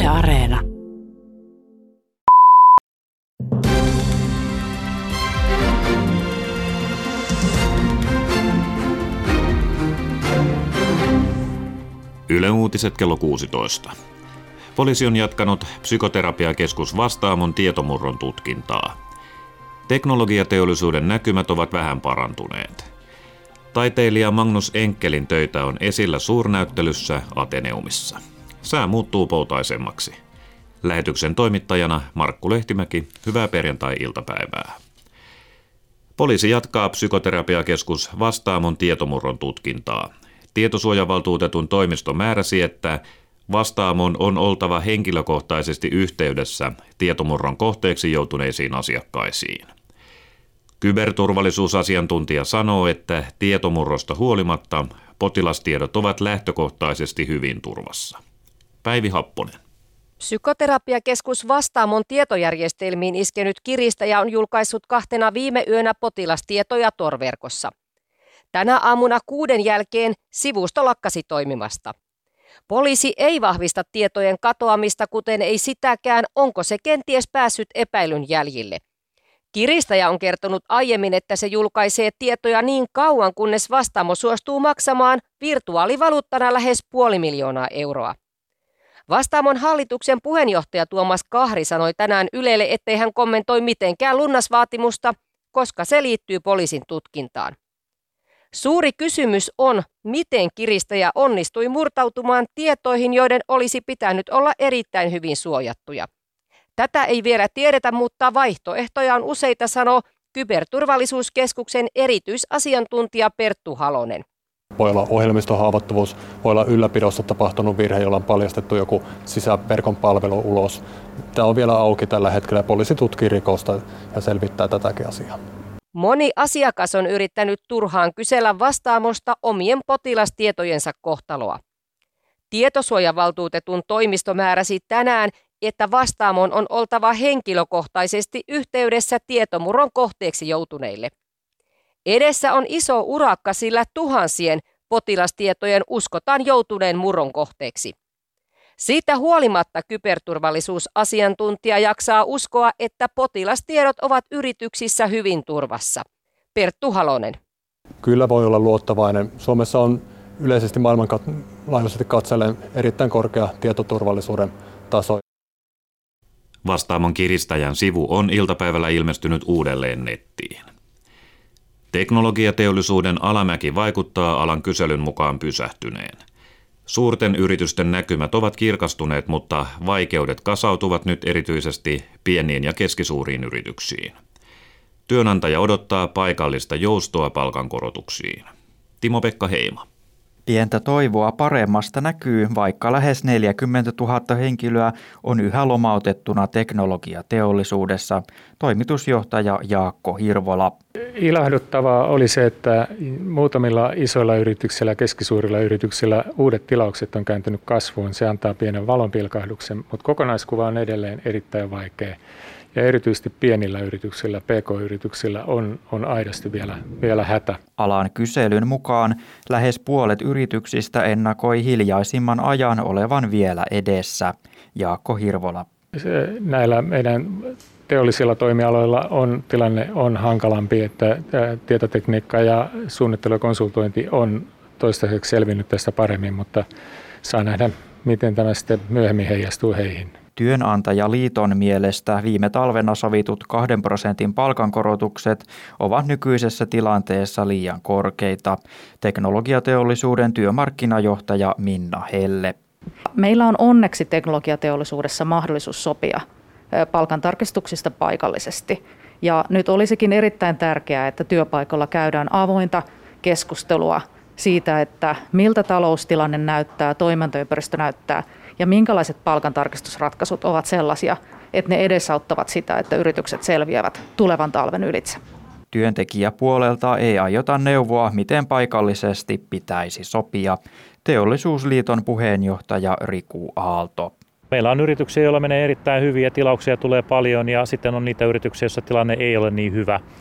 Yle Areena. Yle Uutiset kello 16. Poliisi on jatkanut Psykoterapiakeskus Vastaamon tietomurron tutkintaa. Teknologiateollisuuden näkymät ovat vähän parantuneet. Taiteilija Magnus Enkelin töitä on esillä suurnäyttelyssä Ateneumissa. Sää muuttuu poutaisemmaksi. Lähetyksen toimittajana Markku Lehtimäki, hyvää perjantai-iltapäivää. Poliisi jatkaa Psykoterapiakeskus Vastaamon tietomurron tutkintaa. Tietosuojavaltuutetun toimisto määräsi, että Vastaamon on oltava henkilökohtaisesti yhteydessä tietomurron kohteeksi joutuneisiin asiakkaisiin. Kyberturvallisuusasiantuntija sanoo, että tietomurrosta huolimatta potilastiedot ovat lähtökohtaisesti hyvin turvassa. Päivi Happonen. Psykoterapiakeskus Vastaamon tietojärjestelmiin iskenyt kiristäjä on julkaissut 2 viime yönä potilastietoja Tor-verkossa. Tänä aamuna 6 jälkeen sivusto lakkasi toimimasta. Poliisi ei vahvista tietojen katoamista, kuten ei sitäkään, onko se kenties päässyt epäilyn jäljille. Kiristäjä on kertonut aiemmin, että se julkaisee tietoja niin kauan, kunnes Vastaamo suostuu maksamaan virtuaalivaluuttana lähes 500 000 euroa. Vastaamon hallituksen puheenjohtaja Tuomas Kahri sanoi tänään Ylelle, ettei hän kommentoi mitenkään lunnasvaatimusta, koska se liittyy poliisin tutkintaan. Suuri kysymys on, miten kiristäjä onnistui murtautumaan tietoihin, joiden olisi pitänyt olla erittäin hyvin suojattuja. Tätä ei vielä tiedetä, mutta vaihtoehtoja on useita, sanoo Kyberturvallisuuskeskuksen erityisasiantuntija Perttu Halonen. Voi olla ohjelmistohaavoittuvuus, voi olla ylläpidossa tapahtunut virhe, jolla on paljastettu joku sisäverkon palvelu ulos. Tämä on vielä auki tällä hetkellä. Poliisi tutkii rikosta ja selvittää tätäkin asiaa. Moni asiakas on yrittänyt turhaan kysellä Vastaamosta omien potilastietojensa kohtaloa. Tietosuojavaltuutetun toimisto määräsi tänään, että Vastaamon on oltava henkilökohtaisesti yhteydessä tietomurron kohteeksi joutuneille. Edessä on iso urakka, sillä tuhansien potilastietojen uskotaan joutuneen murron kohteeksi. Siitä huolimatta kyberturvallisuusasiantuntija jaksaa uskoa, että potilastiedot ovat yrityksissä hyvin turvassa. Perttu Halonen. Kyllä voi olla luottavainen. Suomessa on yleisesti maailmanlaajuisesti katsellen erittäin korkea tietoturvallisuuden taso. Vastaamon kiristäjän sivu on iltapäivällä ilmestynyt uudelleen nettiin. Teknologiateollisuuden alamäki vaikuttaa alan kyselyn mukaan pysähtyneen. Suurten yritysten näkymät ovat kirkastuneet, mutta vaikeudet kasautuvat nyt erityisesti pieniin ja keskisuuriin yrityksiin. Työnantaja odottaa paikallista joustoa palkankorotuksiin. Timo-Pekka Heima. Pientä toivoa paremmasta näkyy, vaikka lähes 40 000 henkilöä on yhä lomautettuna teknologiateollisuudessa. Toimitusjohtaja Jaakko Hirvola. Ilahduttavaa oli se, että muutamilla isoilla yrityksillä ja keskisuurilla yrityksillä uudet tilaukset on kääntynyt kasvuun. Se antaa pienen valonpilkahduksen, mutta kokonaiskuva on edelleen erittäin vaikea. Ja erityisesti pienillä yrityksillä, pk-yrityksillä on aidosti vielä hätä. Alan kyselyn mukaan lähes puolet yrityksistä ennakoi hiljaisimman ajan olevan vielä edessä. Jaakko Hirvola. Näillä meidän teollisilla toimialoilla tilanne on hankalampi, että tietotekniikka ja suunnittelu ja konsultointi on toistaiseksi selvinnyt tästä paremmin, mutta saa nähdä, miten tämä sitten myöhemmin heijastuu heihin. Työnantajaliiton mielestä viime talvena sovitut 2% palkankorotukset ovat nykyisessä tilanteessa liian korkeita. Teknologiateollisuuden työmarkkinajohtaja Minna Helle. Meillä on onneksi teknologiateollisuudessa mahdollisuus sopia palkantarkistuksista paikallisesti. Ja nyt olisikin erittäin tärkeää, että työpaikalla käydään avointa keskustelua siitä, että miltä taloustilanne näyttää, toimintaympäristö näyttää ja minkälaiset palkantarkistusratkaisut ovat sellaisia, että ne edesauttavat sitä, että yritykset selviävät tulevan talven ylitse. Työntekijäpuolelta ei aiota neuvoa, miten paikallisesti pitäisi sopia. Teollisuusliiton puheenjohtaja Riku Aalto. Meillä on yrityksiä, joilla menee erittäin hyvin ja tilauksia tulee paljon ja sitten on niitä yrityksiä, joissa tilanne ei ole niin hyvä.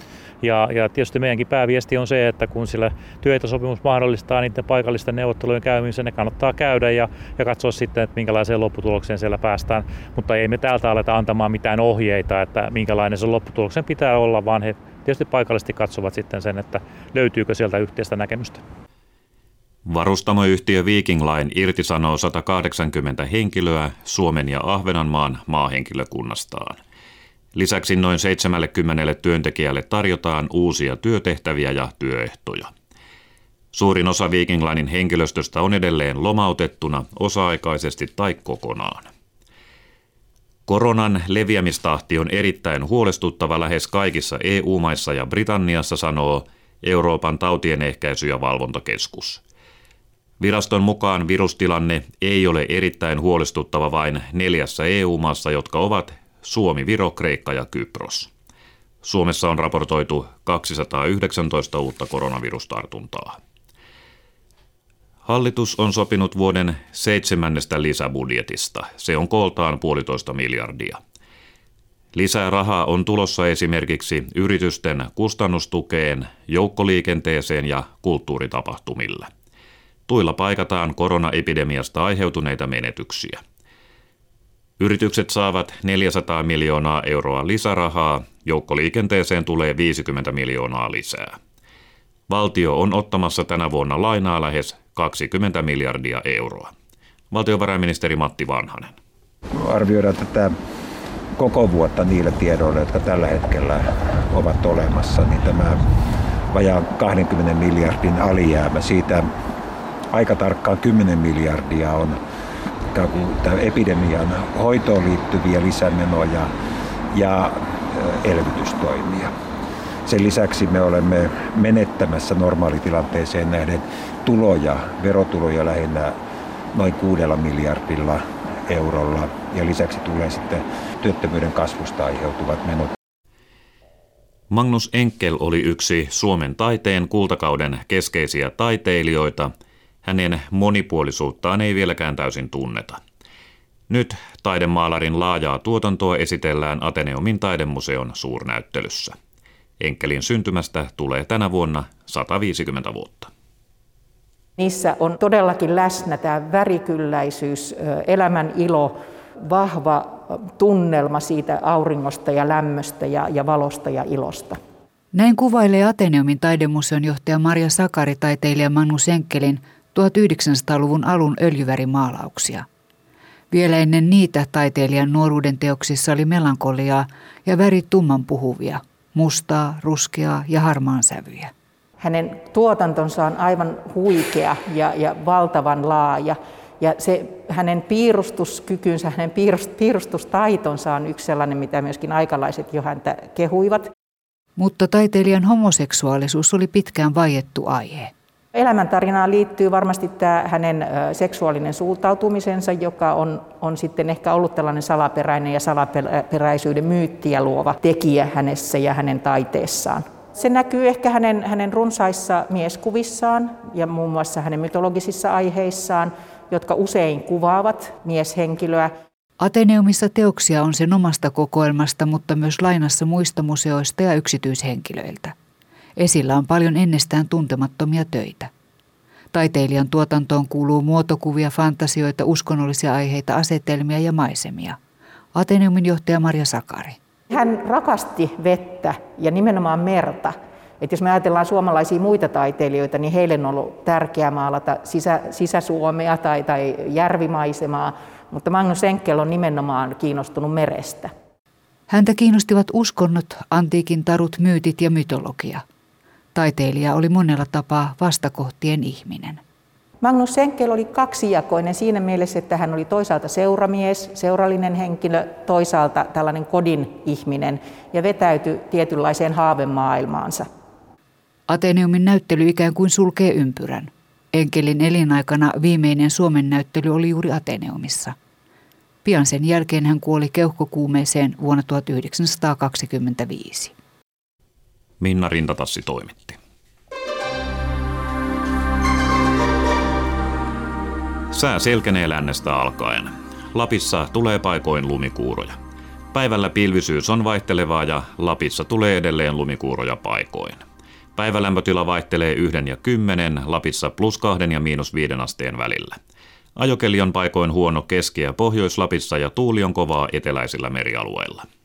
Ja tietysti meidänkin pääviesti on se, että kun sillä työehtosopimus mahdollistaa niiden paikallisten neuvottelujen käymisen, ne kannattaa käydä ja katsoa sitten, että minkälaiseen lopputulokseen siellä päästään. Mutta ei me täältä aleta antamaan mitään ohjeita, että minkälainen se lopputuloksen pitää olla, vaan he tietysti paikallisesti katsovat sitten sen, että löytyykö sieltä yhteistä näkemystä. Varustamoyhtiö Viking Line irtisanoo 180 henkilöä Suomen ja Ahvenanmaan maahenkilökunnastaan. Lisäksi noin 70 työntekijälle tarjotaan uusia työtehtäviä ja työehtoja. Suurin osa Viking Linen henkilöstöstä on edelleen lomautettuna osa-aikaisesti tai kokonaan. Koronan leviämistahti on erittäin huolestuttava lähes kaikissa EU-maissa ja Britanniassa, sanoo Euroopan tautien ehkäisy- ja valvontakeskus. Viraston mukaan virustilanne ei ole erittäin huolestuttava vain 4 EU-maassa, jotka ovat Suomi, Viro, Kreikka ja Kypros. Suomessa on raportoitu 219 uutta koronavirustartuntaa. Hallitus on sopinut vuoden 7. lisäbudjetista. Se on kooltaan 1,5 miljardia. Lisää rahaa on tulossa esimerkiksi yritysten kustannustukeen, joukkoliikenteeseen ja kulttuuritapahtumille. Tuilla paikataan koronaepidemiasta aiheutuneita menetyksiä. Yritykset saavat 400 miljoonaa euroa lisärahaa, joukkoliikenteeseen tulee 50 miljoonaa lisää. Valtio on ottamassa tänä vuonna lainaa lähes 20 miljardia euroa. Valtiovarainministeri Matti Vanhanen. Arvioidaan tätä koko vuotta niillä tiedoilla, jotka tällä hetkellä ovat olemassa, niin tämä vajaan 20 miljardin alijäämä, siitä aika tarkkaan 10 miljardia on tämän epidemian hoitoon liittyviä lisämenoja ja elvytystoimia. Sen lisäksi me olemme menettämässä normaalitilanteeseen nähden verotuloja lähinnä noin 6 miljardilla eurolla ja lisäksi tulee sitten työttömyyden kasvusta aiheutuvat menot. Magnus Enkel oli yksi Suomen taiteen kultakauden keskeisiä taiteilijoita. Hänen monipuolisuuttaan ei vieläkään täysin tunneta. Nyt taidemaalarin laajaa tuotantoa esitellään Ateneumin taidemuseon suurnäyttelyssä. Enkelin syntymästä tulee tänä vuonna 150 vuotta. Niissä on todellakin läsnä tämä värikylläisyys, elämän ilo, vahva tunnelma siitä auringosta ja lämmöstä ja valosta ja ilosta. Näin kuvailee Ateneumin taidemuseon johtaja Marja Sakari taiteilija Magnus Enkelin 1900-luvun alun öljyvärimaalauksia. Vielä ennen niitä taiteilijan nuoruuden teoksissa oli melankoliaa ja värit tummanpuhuvia, mustaa, ruskeaa ja harmaan sävyjä. Hänen tuotantonsa on aivan huikea ja valtavan laaja. Ja se hänen piirustuskykynsä, hänen piirustustaitonsa on yksi sellainen, mitä myöskin aikalaiset jo häntä kehuivat. Mutta taiteilijan homoseksuaalisuus oli pitkään vaiettu aihe. Elämäntarinaan liittyy varmasti tämä hänen seksuaalinen suuntautumisensa, joka on sitten ehkä ollut tällainen salaperäinen ja salaperäisyyden myyttiä luova tekijä hänessä ja hänen taiteessaan. Se näkyy ehkä hänen runsaissa mieskuvissaan ja muun muassa hänen mytologisissa aiheissaan, jotka usein kuvaavat mieshenkilöä. Ateneumissa teoksia on sen omasta kokoelmasta, mutta myös lainassa muista museoista ja yksityishenkilöiltä. Esillä on paljon ennestään tuntemattomia töitä. Taiteilijan tuotantoon kuuluu muotokuvia, fantasioita, uskonnollisia aiheita, asetelmia ja maisemia. Ateneumin johtaja Marja Sakari. Hän rakasti vettä ja nimenomaan merta. Että jos me ajatellaan suomalaisia muita taiteilijoita, niin heille on ollut tärkeää maalata sisäsuomea tai järvimaisemaa, mutta Magnus Enkel on nimenomaan kiinnostunut merestä. Häntä kiinnostivat uskonnot, antiikin tarut, myytit ja mytologia. Taiteilija oli monella tapaa vastakohtien ihminen. Magnus Enkel oli kaksijakoinen siinä mielessä, että hän oli toisaalta seuramies, seurallinen henkilö, toisaalta tällainen kodin ihminen ja vetäytyi tietynlaiseen haavemaailmaansa. Ateneumin näyttely ikään kuin sulkee ympyrän. Enkelin elinaikana viimeinen Suomen näyttely oli juuri Ateneumissa. Pian sen jälkeen hän kuoli keuhkokuumeeseen vuonna 1925. Minna Rintatassi toimitti. Sää selkenee lännestä alkaen. Lapissa tulee paikoin lumikuuroja. Päivällä pilvisyys on vaihtelevaa ja Lapissa tulee edelleen lumikuuroja paikoin. Päivälämpötila vaihtelee 1 ja 10, Lapissa +2 ja -5 asteen välillä. Ajokeli on paikoin huono Keski- ja Pohjois-Lapissa ja tuuli on kovaa eteläisillä merialueilla.